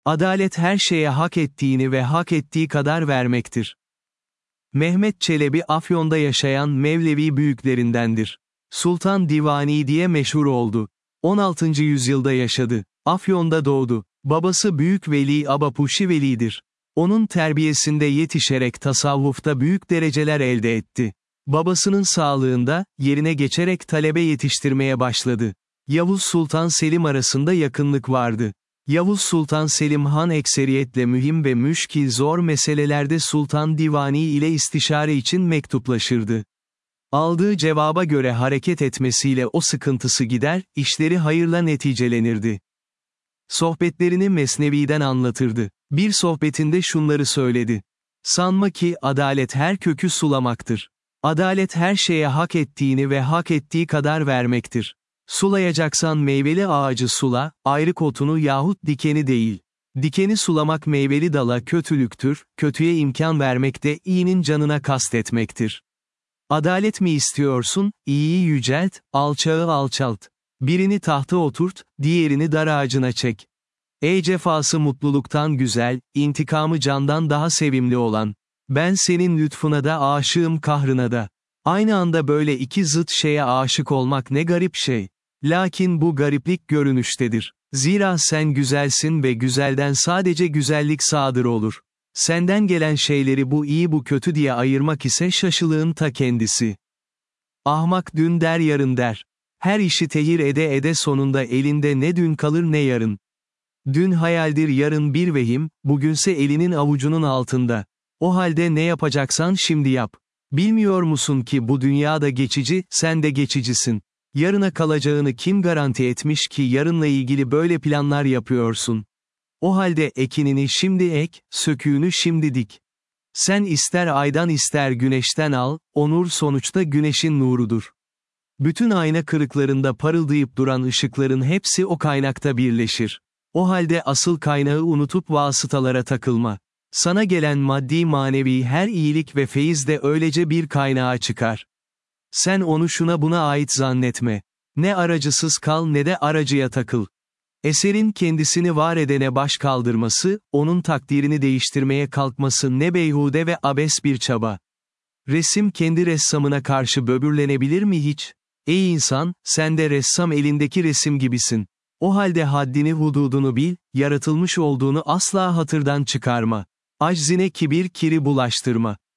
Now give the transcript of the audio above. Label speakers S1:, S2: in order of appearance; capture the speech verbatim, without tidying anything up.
S1: Adalet her şeye hak ettiğini ve hak ettiği kadar vermektir. Mehmet Çelebi Afyon'da yaşayan Mevlevi büyüklerindendir. Sultan Divani diye meşhur oldu. on altıncı yüzyılda yaşadı. Afyon'da doğdu. Babası Büyük Veli Abapuşi Veli'dir. Onun terbiyesinde yetişerek tasavvufta büyük dereceler elde etti. Babasının sağlığında, yerine geçerek talebe yetiştirmeye başladı. Yavuz Sultan Selim arasında yakınlık vardı. Yavuz Sultan Selim Han ekseriyetle mühim ve müşkil zor meselelerde Sultan Divani ile istişare için mektuplaşırdı. Aldığı cevaba göre hareket etmesiyle o sıkıntısı gider, işleri hayırla neticelenirdi. Sohbetlerini Mesnevi'den anlatırdı. Bir sohbetinde şunları söyledi. Sanma ki adalet her kökü sulamaktır. Adalet her şeye hak ettiğini ve hak ettiği kadar vermektir. Sulayacaksan meyveli ağacı sula, ayrık otunu yahut dikeni değil. Dikeni sulamak meyveli dala kötülüktür, kötüye imkan vermek de iyinin canına kastetmektir. Adalet mi istiyorsun, iyiyi yücelt, alçağı alçalt. Birini tahta oturt, diğerini dar ağacına çek. Ey cefası mutluluktan güzel, intikamı candan daha sevimli olan. Ben senin lütfuna da aşığım kahrına da. Aynı anda böyle iki zıt şeye aşık olmak ne garip şey. Lakin bu gariplik görünüştedir. Zira sen güzelsin ve güzelden sadece güzellik sadır olur. Senden gelen şeyleri bu iyi bu kötü diye ayırmak ise şaşılığın ta kendisi. Ahmak dün der yarın der. Her işi tehir ede ede sonunda elinde ne dün kalır ne yarın. Dün hayaldir yarın bir vehim, bugünse elinin avucunun altında. O halde ne yapacaksan şimdi yap. Bilmiyor musun ki bu dünyada geçici, sen de geçicisin. Yarına kalacağını kim garanti etmiş ki yarınla ilgili böyle planlar yapıyorsun? O halde ekinini şimdi ek, söküğünü şimdi dik. Sen ister aydan ister güneşten al, o nur sonuçta güneşin nurudur. Bütün ayna kırıklarında parıldayıp duran ışıkların hepsi o kaynakta birleşir. O halde asıl kaynağı unutup vasıtalara takılma. Sana gelen maddi manevi her iyilik ve feyiz de öylece bir kaynağa çıkar. Sen onu şuna buna ait zannetme. Ne aracısız kal ne de aracıya takıl. Eserin kendisini var edene baş kaldırması, onun takdirini değiştirmeye kalkması ne beyhude ve abes bir çaba. Resim kendi ressamına karşı böbürlenebilir mi hiç? Ey insan, sen de ressam elindeki resim gibisin. O halde haddini hududunu bil, yaratılmış olduğunu asla hatırdan çıkarma. Aczine kibir kiri bulaştırma.